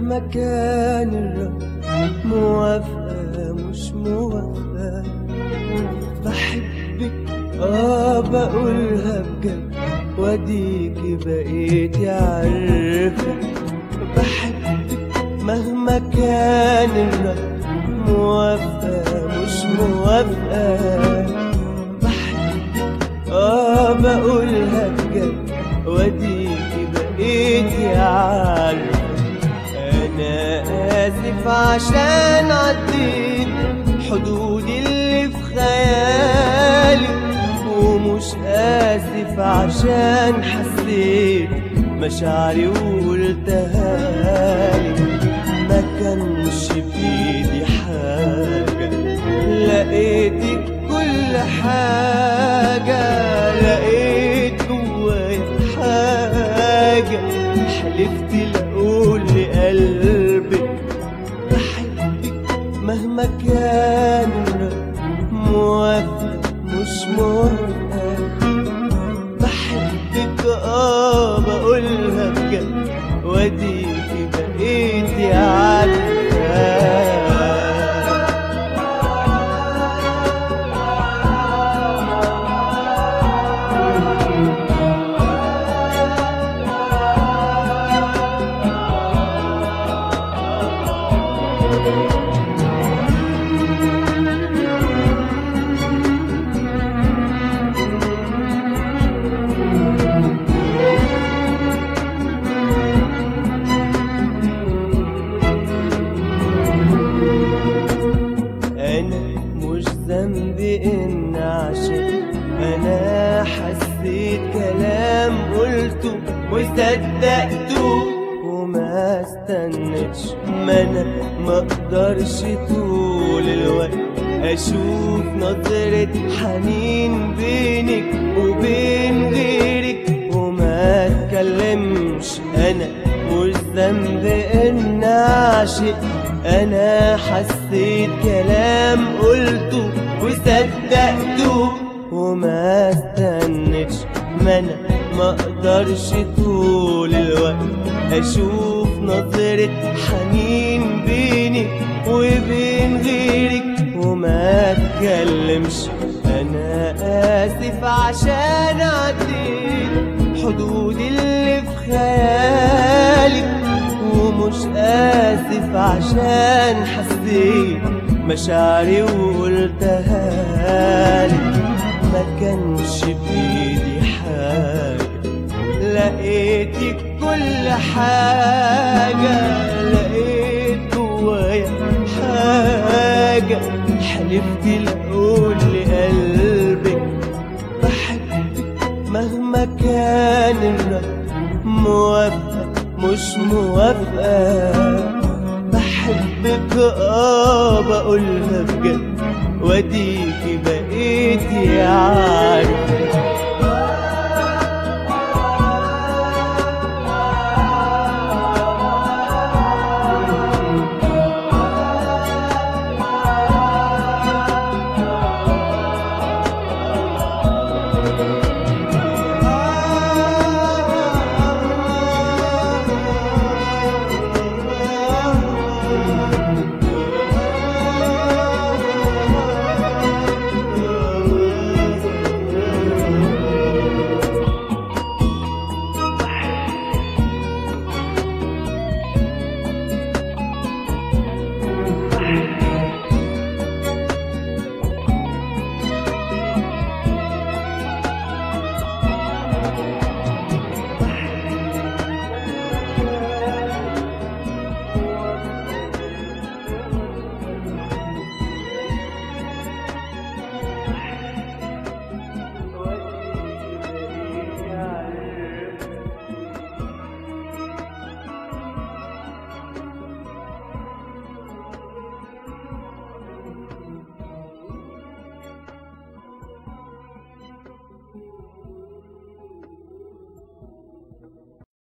مهما كان الرد موافقة مش موافقة. بحبك بقولها بجد واديكي بقيتي عارفة. بحبك مهما كان الرد موافقة مش موافقة. بحبك بقولها بجد واديكي بقيتي عارفة. أنا آسف عشان عديت حدود اللي في خيالي، ومش آسف عشان حسيت مشاعري وقلتهالي. ما كانش بإيدي حاجة، لقيتك كل حاجة، لقيت جوايا حاجة حلفت لأقول لقلبك بحبك مهما كان موافقة مش موافقة. بحبك بقولها بجد واديكي بقيتي عارفة. مش ذنبي إن عشان أنا حسيت كلام قلته وصدقته وما استنتش. ما أنا مقدرش طول الوقت أشوف نظرة حنين بينك وبين غيرك وما أتكلمش. أنا مش ذنبي إن عاشق، أنا حسيت كلام قلته وصدقته وما استنتش. ما أنا مقدرش طول الوقت أشوف نظرة حنين بيني وبين غيرك وما أتكلمش. أنا آسف عشان عديت حدود اللي في خيالي، ومش آسف عشان حسيت مشاعري وقلتهالي. ما كانش بإيدي حاجة، لقيتك كل حاجة، لقيت جوايا حاجة حلفت لأقول لقلبك بحبك مهما كان الرد موافقة مش موافقة. بحبك بقولها بجد واديكي بقيتي عارفة.